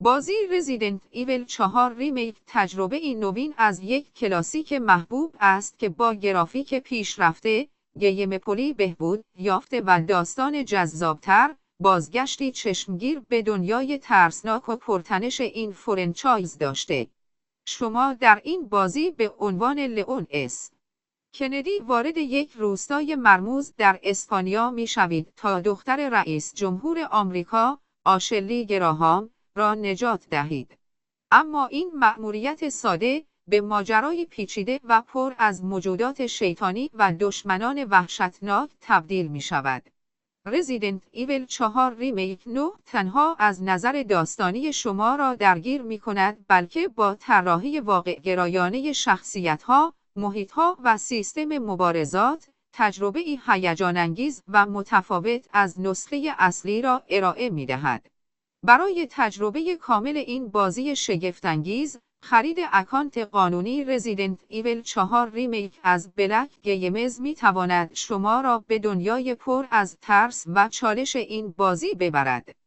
بازی رزیدنت ایول 4 ریمیک تجربه این نوین از یک کلاسیک محبوب است که با گرافیک پیشرفته، گیم‌پلی بهبود یافته و داستان جذابتر، بازگشتی چشمگیر به دنیای ترسناک و پرتنش این فرانچایز داشته. شما در این بازی به عنوان لئون اس. کندی وارد یک روستای مرموز در اسپانیا می‌شوید تا دختر رئیس جمهور آمریکا، آشلی گراهام، را نجات دهید. اما این مأموریت ساده به ماجرای پیچیده و پر از موجودات شیطانی و دشمنان وحشتناک تبدیل می شود. رزیدنت ایول 4 ریمیک نه تنها از نظر داستانی شما را درگیر می کند، بلکه با طراحی واقع‌گرایانه شخصیت‌ها، محیط‌ها و سیستم مبارزات، تجربه‌ای هیجان‌انگیز و متفاوت از نسخه اصلی را ارائه می دهد. برای تجربه کامل این بازی شگفت‌انگیز، خرید اکانت قانونی رزیدنت ایول 4 ریمیک از بلک گیمز می تواند شما را به دنیای پر از ترس و چالش این بازی ببرد.